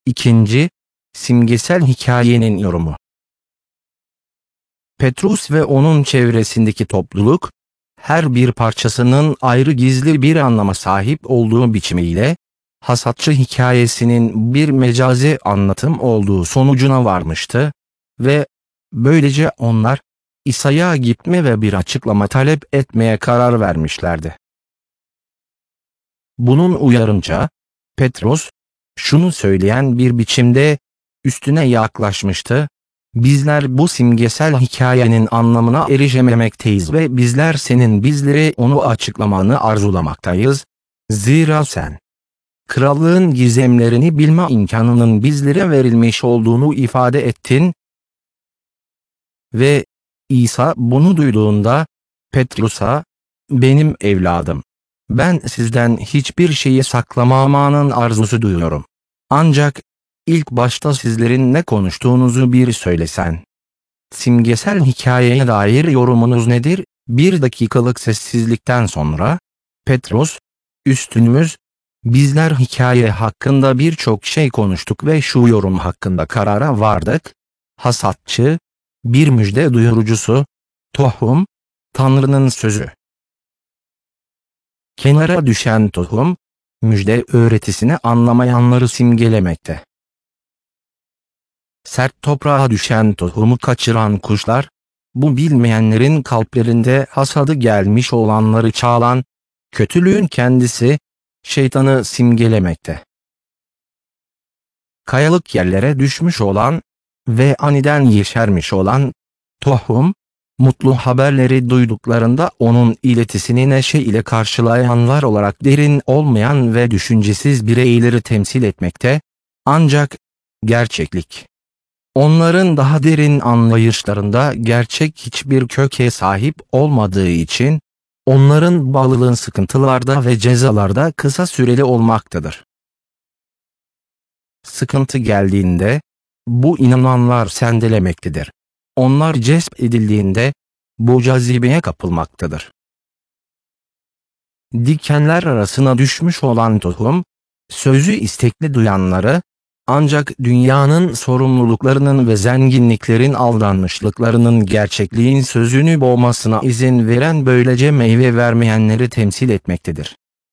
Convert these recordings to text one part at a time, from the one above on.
2. Simgesel hikayenin yorumu. Petrus ve onun çevresindeki topluluk, her bir parçasının ayrı gizli bir anlama sahip olduğu biçimiyle, hasatçı hikayesinin bir mecazi anlatım olduğu sonucuna varmıştı ve böylece onlar, İsa'ya gitme ve bir açıklama talep etmeye karar vermişlerdi. Bunun uyarınca, Petrus, şunu söyleyen bir biçimde üstüne yaklaşmıştı: bizler bu simgesel hikayenin anlamına erişememekteyiz ve bizler senin bizlere onu açıklamanı arzulamaktayız. Zira sen, krallığın gizemlerini bilme imkanının bizlere verilmiş olduğunu ifade ettin. Ve İsa bunu duyduğunda, Petrus'a, benim evladım, ben sizden hiçbir şeyi saklamamanın arzusu duyuyorum. Ancak ilk başta sizlerin ne konuştuğunuzu bir söylesen. Simgesel hikayeye dair yorumunuz nedir? 1 dakikalık sessizlikten sonra, Petrus, üstünümüz, bizler hikaye hakkında birçok şey konuştuk ve şu yorum hakkında karara vardık: hasatçı, bir müjde duyurucusu, tohum, Tanrı'nın sözü. Kenara düşen tohum, müjde öğretisini anlamayanları simgelemekte. Sert toprağa düşen tohumu kaçıran kuşlar, bu bilmeyenlerin kalplerinde hasadı gelmiş olanları çalan, kötülüğün kendisi, şeytanı simgelemekte. Kayalık yerlere düşmüş olan ve aniden yeşermiş olan tohum, mutlu haberleri duyduklarında onun iletisini neşe ile karşılayanlar olarak derin olmayan ve düşüncesiz bireyleri temsil etmekte, ancak gerçeklik, onların daha derin anlayışlarında gerçek hiçbir köke sahip olmadığı için, onların bağlılığın sıkıntılarda ve cezalarda kısa süreli olmaktadır. Sıkıntı geldiğinde, bu inananlar sendelemektedir. Onlar cezb edildiğinde, bu cazibeye kapılmaktadır. Dikenler arasına düşmüş olan tohum, sözü istekli duyanları, ancak dünyanın sorumluluklarının ve zenginliklerin aldanmışlıklarının gerçekliğin sözünü boğmasına izin veren, böylece meyve vermeyenleri temsil etmektedir.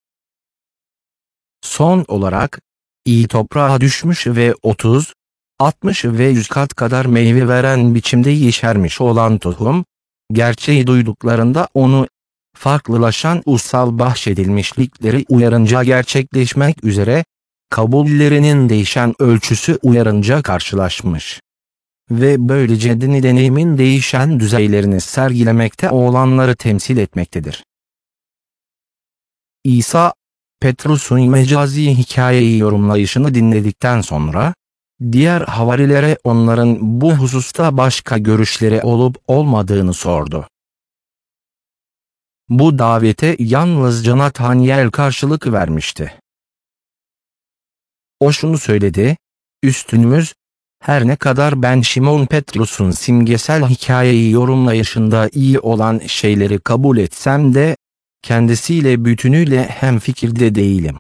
Son olarak, iyi toprağa düşmüş ve 30, 60 ve 100 kat kadar meyve veren biçimde yeşermiş olan tohum, gerçeği duyduklarında onu, farklılaşan ussal bahşedilmişlikleri uyarınca gerçekleşmek üzere, kabullerinin değişen ölçüsü uyarınca karşılaşmış ve böylece deneyimin değişen düzeylerini sergilemekte olanları temsil etmektedir. İsa, Petrus'un mecazi hikayeyi yorumlayışını dinledikten sonra, diğer havarilere onların bu hususta başka görüşleri olup olmadığını sordu. Bu davete yalnızca Nathaniel karşılık vermişti. O şunu söyledi: üstünümüz, her ne kadar ben Şimon Petrus'un simgesel hikayeyi yorumlayışında iyi olan şeyleri kabul etsem de, kendisiyle bütünüyle hemfikirde değilim.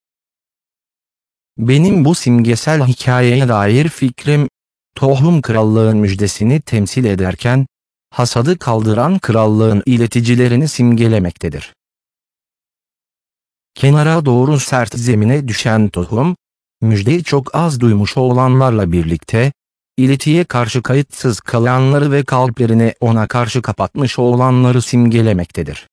Benim bu simgesel hikayeye dair fikrim, tohum krallığın müjdesini temsil ederken, hasadı kaldıran krallığın ileticilerini simgelemektedir. Kenara doğru sert zemine düşen tohum, müjdeyi çok az duymuş olanlarla birlikte, iletiye karşı kayıtsız kalanları ve kalplerini ona karşı kapatmış olanları simgelemektedir.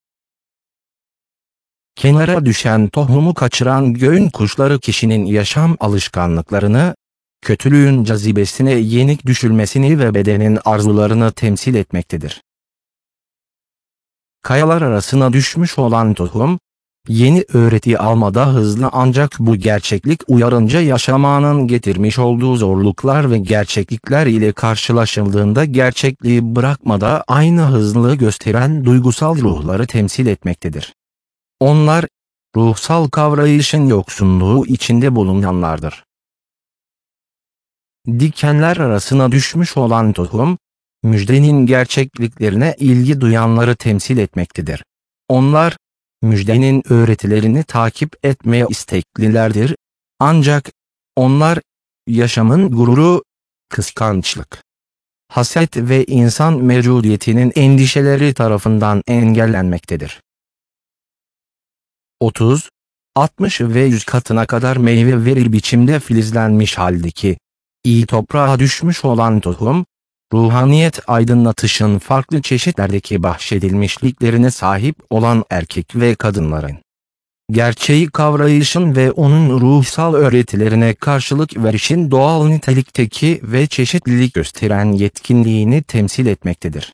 Kenara düşen tohumu kaçıran göğün kuşları kişinin yaşam alışkanlıklarını, kötülüğün cazibesine yenik düşülmesini ve bedenin arzularını temsil etmektedir. Kayalar arasına düşmüş olan tohum, yeni öğreti almada hızlı, ancak bu gerçeklik uyarınca yaşamanın getirmiş olduğu zorluklar ve gerçeklikler ile karşılaşıldığında gerçekliği bırakmada aynı hızlılığı gösteren duygusal ruhları temsil etmektedir. Onlar, ruhsal kavrayışın yoksunluğu içinde bulunanlardır. Dikenler arasına düşmüş olan tohum, müjdenin gerçekliklerine ilgi duyanları temsil etmektedir. Onlar, müjdenin öğretilerini takip etmeye isteklilerdir, ancak onlar, yaşamın gururu, kıskançlık, haset ve insan mevcudiyetinin endişeleri tarafından engellenmektedir. 30, 60 ve 100 katına kadar meyve verir biçimde filizlenmiş haldeki, iyi toprağa düşmüş olan tohum, ruhaniyet aydınlatışın farklı çeşitlerdeki bahşedilmişliklerine sahip olan erkek ve kadınların, gerçeği kavrayışın ve onun ruhsal öğretilerine karşılık verişin doğal nitelikteki ve çeşitlilik gösteren yetkinliğini temsil etmektedir.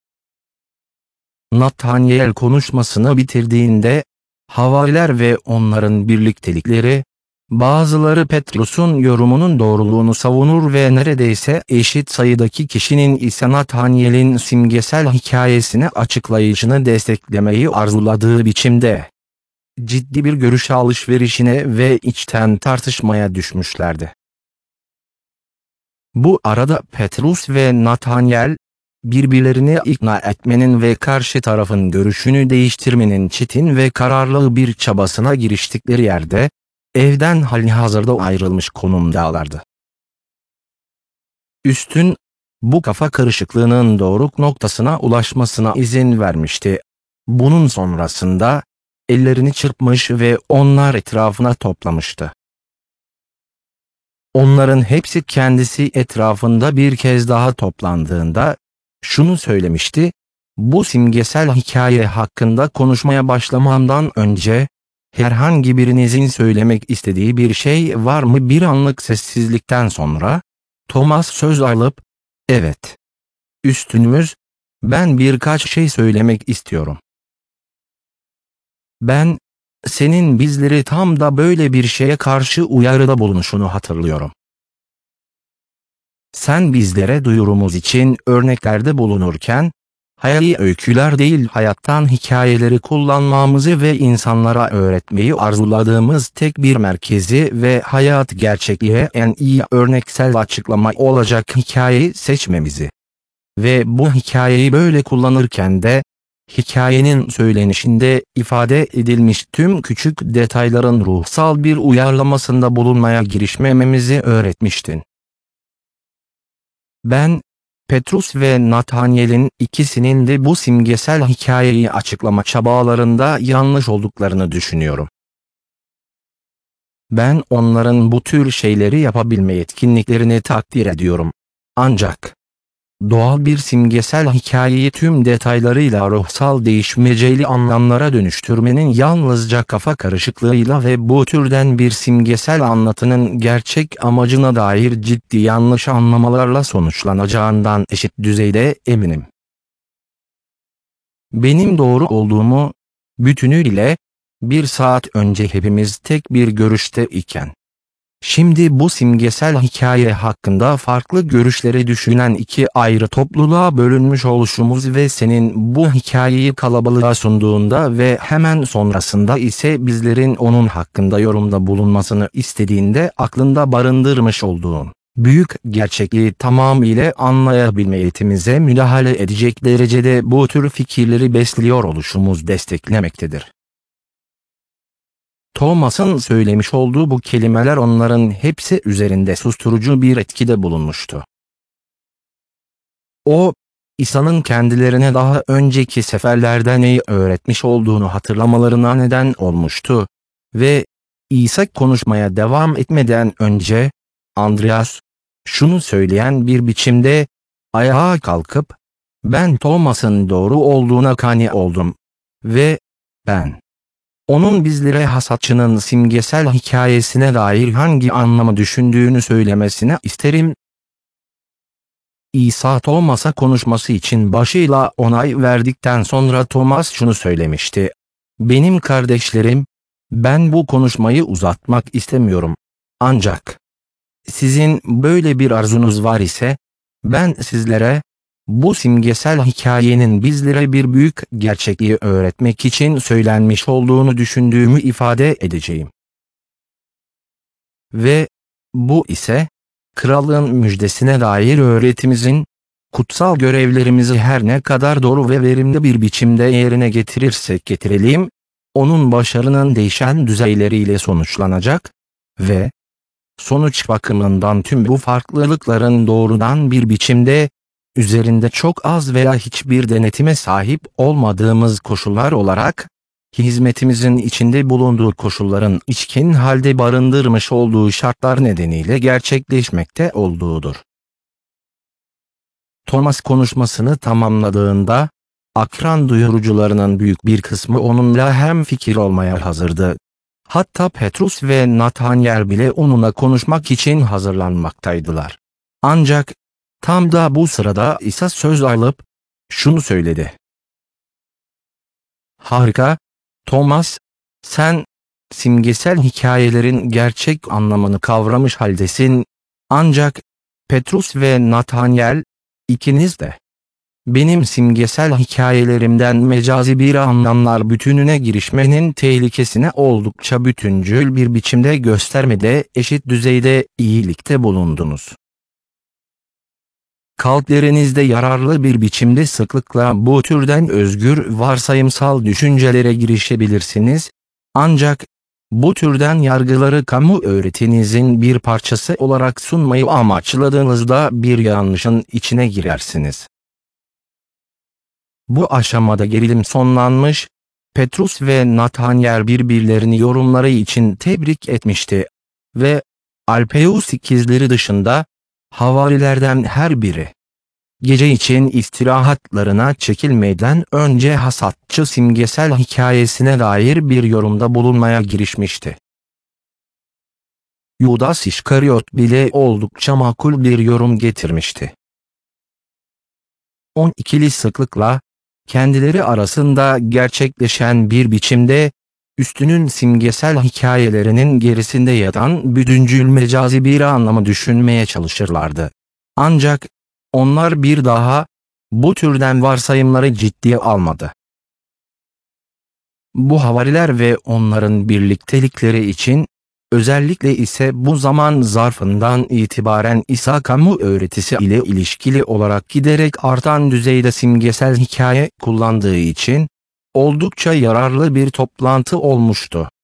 Nathaniel konuşmasını bitirdiğinde, havariler ve onların birliktelikleri, bazıları Petrus'un yorumunun doğruluğunu savunur ve neredeyse eşit sayıdaki kişinin ise Nathaniel'in simgesel hikayesini açıklayışını desteklemeyi arzuladığı biçimde ciddi bir görüş alışverişine ve içten tartışmaya düşmüşlerdi. Bu arada Petrus ve Nathaniel, birbirlerini ikna etmenin ve karşı tarafın görüşünü değiştirmenin çetin ve kararlı bir çabasına giriştikleri yerde, evden halihazırda ayrılmış konumdalardı. Üstün, bu kafa karışıklığının doruk noktasına ulaşmasına izin vermişti. Bunun sonrasında, ellerini çırpmış ve onlar etrafına toplamıştı. Onların hepsi kendisi etrafında bir kez daha toplandığında, şunu söylemişti: bu simgesel hikaye hakkında konuşmaya başlamamdan önce, herhangi birinizin söylemek istediği bir şey var mı? Bir anlık sessizlikten sonra, Thomas söz alıp, evet, üstünümüz, ben birkaç şey söylemek istiyorum. Ben, senin bizleri tam da böyle bir şeye karşı uyarıda bulunuşunu hatırlıyorum. Sen bizlere duyurumuz için örneklerde bulunurken, hayali öyküler değil hayattan hikayeleri kullanmamızı ve insanlara öğretmeyi arzuladığımız tek bir merkezi ve hayat gerçekliğe en iyi örneksel açıklama olacak hikayeyi seçmemizi ve bu hikayeyi böyle kullanırken de, hikayenin söylenişinde ifade edilmiş tüm küçük detayların ruhsal bir uyarlamasında bulunmaya girişmememizi öğretmiştin. Ben, Petrus ve Nathaniel'in ikisinin de bu simgesel hikayeyi açıklama çabalarında yanlış olduklarını düşünüyorum. Ben onların bu tür şeyleri yapabilme yetkinliklerini takdir ediyorum. Ancak, doğal bir simgesel hikayeyi tüm detaylarıyla ruhsal değişmeceli anlamlara dönüştürmenin yalnızca kafa karışıklığıyla ve bu türden bir simgesel anlatının gerçek amacına dair ciddi yanlış anlamalarla sonuçlanacağından eşit düzeyde eminim. Benim doğru olduğumu, bütünüyle, bir saat önce hepimiz tek bir görüşte iken, şimdi bu simgesel hikaye hakkında farklı görüşleri düşünen iki ayrı topluluğa bölünmüş oluşumuz ve senin bu hikayeyi kalabalığa sunduğunda ve hemen sonrasında ise bizlerin onun hakkında yorumda bulunmasını istediğinde aklında barındırmış olduğun büyük gerçekliği tamamıyla anlayabilme yetimize müdahale edecek derecede bu tür fikirleri besliyor oluşumuz desteklemektedir. Thomas'ın söylemiş olduğu bu kelimeler onların hepsi üzerinde susturucu bir etkide bulunmuştu. O, İsa'nın kendilerine daha önceki seferlerde neyi öğretmiş olduğunu hatırlamalarına neden olmuştu ve İsa konuşmaya devam etmeden önce, Andreas, şunu söyleyen bir biçimde, ayağa kalkıp, ben Thomas'ın doğru olduğuna kani oldum ve ben, onun bizlere hasatçının simgesel hikayesine dair hangi anlamı düşündüğünü söylemesini isterim. İsa Thomas'a konuşması için başıyla onay verdikten sonra Thomas şunu söylemişti: benim kardeşlerim, ben bu konuşmayı uzatmak istemiyorum. Ancak sizin böyle bir arzunuz var ise, ben sizlere, bu simgesel hikayenin bizlere bir büyük gerçekliği öğretmek için söylenmiş olduğunu düşündüğümü ifade edeceğim. Ve bu ise, krallığın müjdesine dair öğretimizin, kutsal görevlerimizi her ne kadar doğru ve verimli bir biçimde yerine getirirsek getirelim, onun başarının değişen düzeyleriyle sonuçlanacak ve Sonuç bakımından tüm bu farklılıkların doğrudan bir biçimde, üzerinde çok az veya hiçbir denetime sahip olmadığımız koşullar olarak, hizmetimizin içinde bulunduğu koşulların içkin halde barındırmış olduğu şartlar nedeniyle gerçekleşmekte olduğudur. Thomas konuşmasını tamamladığında, akran duyurucularının büyük bir kısmı onunla hemfikir olmaya hazırdı. Hatta Petrus ve Nathanael bile onunla konuşmak için hazırlanmaktaydılar. Ancak tam da bu sırada İsa söz alıp şunu söyledi. Harika, Thomas, sen simgesel hikayelerin gerçek anlamını kavramış haldesin. Ancak Petrus ve Nathanael, ikiniz de benim simgesel hikayelerimden mecazi bir anlamlar bütününe girişmenin tehlikesine oldukça bütüncül bir biçimde göstermede eşit düzeyde iyilikte bulundunuz. Kalplerinizde yararlı bir biçimde sıklıkla bu türden özgür varsayımsal düşüncelere girişebilirsiniz, ancak bu türden yargıları kamu öğretinizin bir parçası olarak sunmayı amaçladığınızda bir yanlışın içine girersiniz. Bu aşamada gerilim sonlanmış, Petrus ve Nathanael birbirlerini yorumları için tebrik etmişti ve Alpeus ikizleri dışında havarilerden her biri gece için istirahatlarına çekilmeden önce hasatçı simgesel hikayesine dair bir yorumda bulunmaya girişmişti. Yudas İşkariot bile oldukça makul bir yorum getirmişti. 12'li sıklıkla, kendileri arasında gerçekleşen bir biçimde, üstünün simgesel hikayelerinin gerisinde yatan bütüncül mecazi bir anlamı düşünmeye çalışırlardı. Ancak onlar bir daha bu türden varsayımları ciddiye almadı. Bu havariler ve onların birliktelikleri için, özellikle ise bu zaman zarfından itibaren İsa kamu öğretisi ile ilişkili olarak giderek artan düzeyde simgesel hikaye kullandığı için, oldukça yararlı bir toplantı olmuştu.